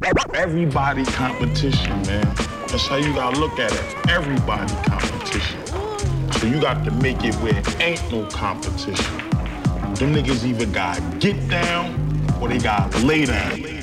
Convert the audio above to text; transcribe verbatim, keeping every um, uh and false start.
Everybody competition, man. That's how you gotta look at it. Everybody competition. So you got to make it where ain't no competition. Them niggas either gotta get down or they gotta lay down.